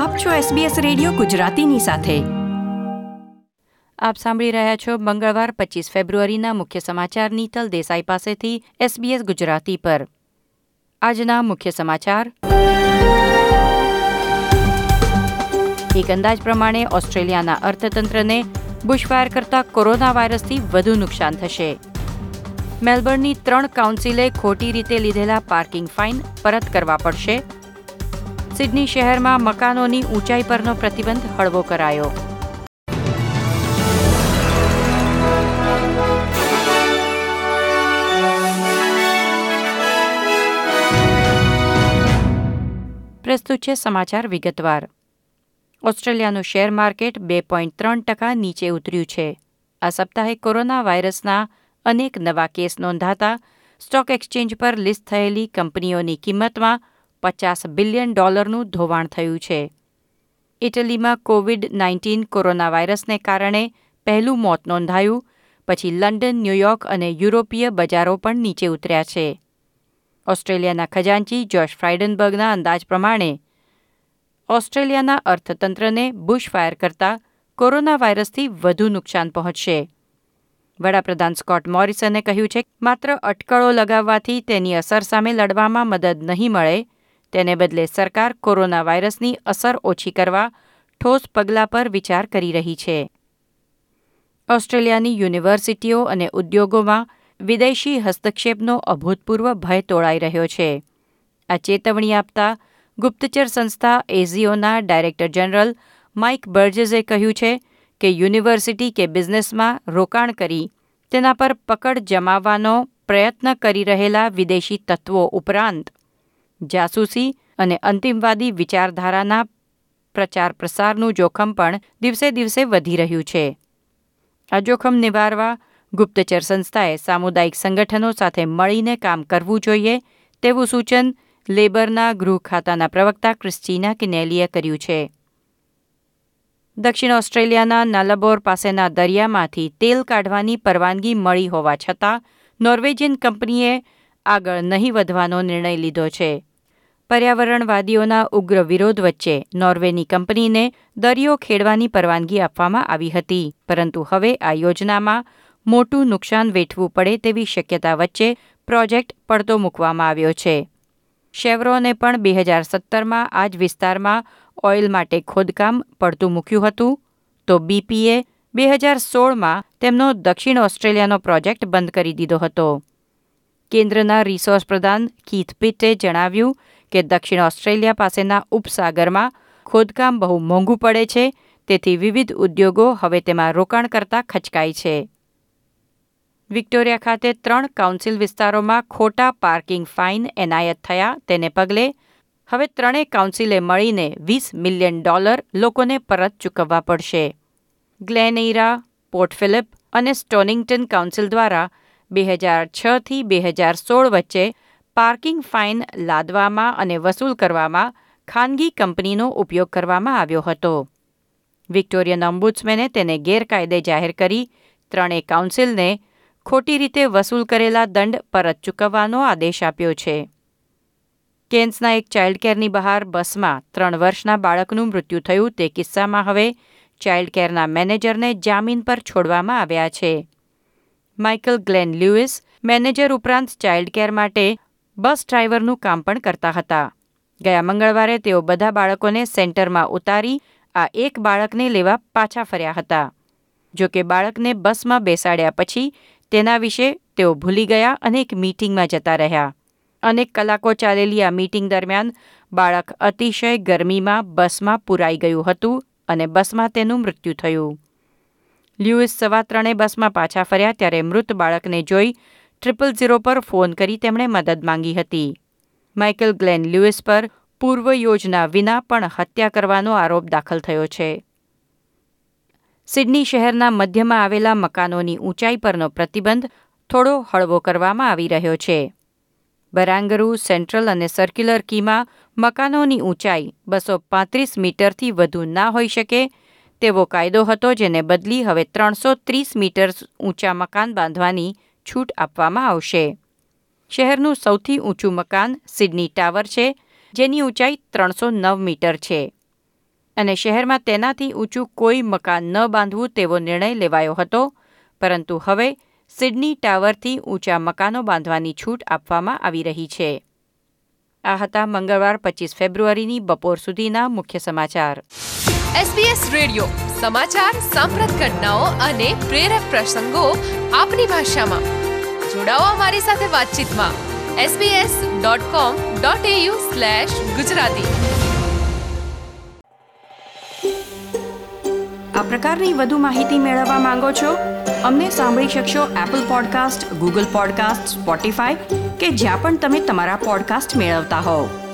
આપ છો SBS radio ગુજરાતીની સાથે. આપ સાંભળી રહ્યા છો મંગળવાર 25 ફેબ્રુઆરીના મુખ્ય સમાચાર નીતલ દેસાઈ પાસેથી SBS ગુજરાતી પર. આજના મુખ્ય સમાચાર. એક અંદાજ પ્રમાણે ઓસ્ટ્રેલિયાના અર્થતંત્રને બુશફાયર કરતા કોરોના વાયરસથી વધુ નુકસાન થશે. મેલબર્નની 3 કાઉન્સિલે ખોટી રીતે લીધેલા પાર્કિંગ ફાઇન પરત કરવા પડશે. સિડની શહેરમાં મકાનોની ઊંચાઈ પરનો પ્રતિબંધ હળવો કરાયો. પ્રસ્તુત છે સમાચાર વિગતવાર. ઓસ્ટ્રેલિયાનું શેર માર્કેટ 2.3% નીચે ઉતર્યું છે. આ સપ્તાહે કોરોના વાયરસના અનેક નવા કેસ નોંધાતા સ્ટોક એક્સચેન્જ પર લિસ્ટ થયેલી કંપનીઓની કિંમતમાં $50 બિલિયન ધોવાણ થયું છે. ઇટલીમાં COVID-19 કોરોના વાયરસને કારણે પહેલું મોત નોંધાયું, પછી લંડન, ન્યૂયોર્ક અને યુરોપીય બજારો પણ નીચે ઉતર્યા છે. ઓસ્ટ્રેલિયાના ખજાનચી જોશ ફ્રાઇડનબર્ગના અંદાજ પ્રમાણે ઓસ્ટ્રેલિયાના અર્થતંત્રને બુશફાયર કરતા કોરોના વાયરસથી વધુ નુકસાન પહોંચશે. વડાપ્રધાન સ્કોટ મોરિસને કહ્યું છે કે માત્ર અટકળો લગાવવાથી તેની અસર સામે લડવામાં મદદ નહીં મળે, તેને બદલે સરકાર કોરોના વાયરસની અસર ઓછી કરવા ઠોસ પગલાં પર વિચાર કરી રહી છે. ઓસ્ટ્રેલિયાની યુનિવર્સિટીઓ અને ઉદ્યોગોમાં વિદેશી હસ્તક્ષેપનો અભૂતપૂર્વ ભય તોળાઈ રહ્યો છે. આ ચેતવણી આપતા ગુપ્તચર સંસ્થા એઝીઓના ડાયરેક્ટર જનરલ માઇક બર્જેસે કહ્યું છે કે યુનિવર્સિટી કે બિઝનેસમાં રોકાણ કરી તેના પર પકડ જમાવવાનો પ્રયત્ન કરી રહેલા વિદેશી તત્વો ઉપરાંત જાસૂસી અને અંતિમવાદી વિચારધારાના પ્રચાર પ્રસારનું જોખમ પણ દિવસે દિવસે વધી રહ્યું છે. આ જોખમ નિવારવા ગુપ્તચર સંસ્થાએ સામુદાયિક સંગઠનો સાથે મળીને કામ કરવું જોઈએ તેવું સૂચન લેબરના ગૃહ ખાતાના પ્રવક્તા ક્રિસ્ટીના કિનેલીએ કર્યું છે. દક્ષિણ ઓસ્ટ્રેલિયાના નાલાબોર પાસેના દરિયામાંથી તેલ કાઢવાની પરવાનગી મળી હોવા છતાં નોર્વેજિયન કંપનીએ આગળ નહીં વધવાનો નિર્ણય લીધો છે. પર્યાવરણવાદીઓના ઉગ્ર વિરોધ વચ્ચે નોર્વેની કંપનીને દરિયો ખેડવાની પરવાનગી આપવામાં આવી હતી, પરંતુ હવે આ યોજનામાં મોટું નુકસાન વેઠવું પડે તેવી શક્યતા વચ્ચે પ્રોજેક્ટ પડતો મૂકવામાં આવ્યો છે. શેવરોને પણ 2017માં આ જ વિસ્તારમાં ઓઇલ માટે ખોદકામ પડતું મૂક્યું હતું, તો બીપીએ 2016માં તેમનો દક્ષિણ ઓસ્ટ્રેલિયાનો પ્રોજેક્ટ બંધ કરી દીધો હતો. કેન્દ્રના રિસોર્સ પ્રધાન કીથ પિટ્ટે જણાવ્યું કે દક્ષિણ ઓસ્ટ્રેલિયા પાસેના ઉપસાગરમાં ખોદકામ બહુ મોંઘું પડે છે, તેથી વિવિધ ઉદ્યોગો હવે તેમાં રોકાણ કરતા ખચકાય છે. વિક્ટોરિયા ખાતે 3 કાઉન્સિલ વિસ્તારોમાં ખોટા પાર્કિંગ ફાઇન એનાયત થયા, તેને પગલે હવે 3 કાઉન્સિલે મળીને $20 મિલિયન લોકોને પરત ચૂકવવા પડશે. ગ્લેન એઇરા, પોર્ટ ફિલિપ અને સ્ટોનિંગટન કાઉન્સિલ દ્વારા 2006થી 2016 વચ્ચે પાર્કિંગ ફાઇન લાદવામાં અને વસૂલ કરવામાં ખાનગી કંપનીનો ઉપયોગ કરવામાં આવ્યો હતો. વિક્ટોરિયન ઓમ્બુડ્સમેને તેને ગેરકાયદે જાહેર કરી 3 કાઉન્સિલને ખોટી રીતે વસૂલ કરેલા દંડ પરત ચૂકવવાનો આદેશ આપ્યો છે. કેન્સના એક ચાઇલ્ડ કેરની બહાર બસમાં 3 વર્ષના બાળકનું મૃત્યુ થયું તે કિસ્સામાં હવે ચાઇલ્ડ કેરના મેનેજરને જામીન પર છોડવામાં આવ્યા છે. માઇકલ ગ્લેન લ્યુઇસ મેનેજર ઉપરાંત ચાઇલ્ડ કેર માટે બસ ડ્રાઈવરનું કામ પણ કરતા હતા. ગયા મંગળવારે તેઓ બધા બાળકોને સેન્ટરમાં ઉતારી આ એક બાળકને લેવા પાછા ફર્યા હતા. જોકે બાળકને બસમાં બેસાડ્યા પછી તેના વિશે તેઓ ભૂલી ગયા અને એક મીટિંગમાં જતા રહ્યા. અનેક કલાકો ચાલેલી આ મીટિંગ દરમિયાન બાળક અતિશય ગરમીમાં બસમાં પુરાઈ ગયું હતું અને બસમાં તેનું મૃત્યુ થયું. લ્યુઇસ 3:15 બસમાં પાછા ફર્યા ત્યારે મૃત બાળકને જોઈ 000 પર ફોન કરી તેમણે મદદ માંગી હતી. માઇકલ ગ્લેન લ્યુઇસ પર પૂર્વ યોજના વિના પણ હત્યા કરવાનો આરોપ દાખલ થયો છે. સિડની શહેરના મધ્યમાં આવેલા મકાનોની ઊંચાઈ પરનો પ્રતિબંધ થોડો હળવો કરવામાં આવી રહ્યો છે. બરાંગરુ, સેન્ટ્રલ અને સર્ક્યુલર કીમાં મકાનોની ઊંચાઈ 235 મીટરથી વધુ ના હોઈ શકે તેવો કાયદો હતો, જેને બદલી હવે 330 મીટર ઊંચા મકાન બાંધવાની છૂટ આપવામાં આવશે. શહેરનું સૌથી ઊંચું મકાન સિડની ટાવર છે, જેની ઊંચાઈ 309 મીટર છે. અને શહેરમાં તેનાથી ઊંચું કોઈ મકાન ન બાંધવું તેવો નિર્ણય લેવાયો હતો, પરંતુ હવે સિડની ટાવરથી ઊંચા મકાનો બાંધવાની છૂટ આપવામાં આવી રહી છે. આ હતા મંગળવાર 25 ફેબ્રુઆરીની બપોર સુધીના મુખ્ય સમાચાર. SBS રેડિયો સમાચાર, સાંપ્રત ઘટનાઓ અને પ્રેરક પ્રસંગો આપની ભાષામાં. જોડાઓ અમારી સાથે વાતચીતમાં sbs.com.au/gujarati. આ પ્રકારની વધુ માહિતી મેળવવા માંગો છો? અમને સાંભળી શકશો Apple podcast, Google podcast, Spotify કે જ્યાં પણ તમે તમારા પોડકાસ્ટ મેળવતા હોવ.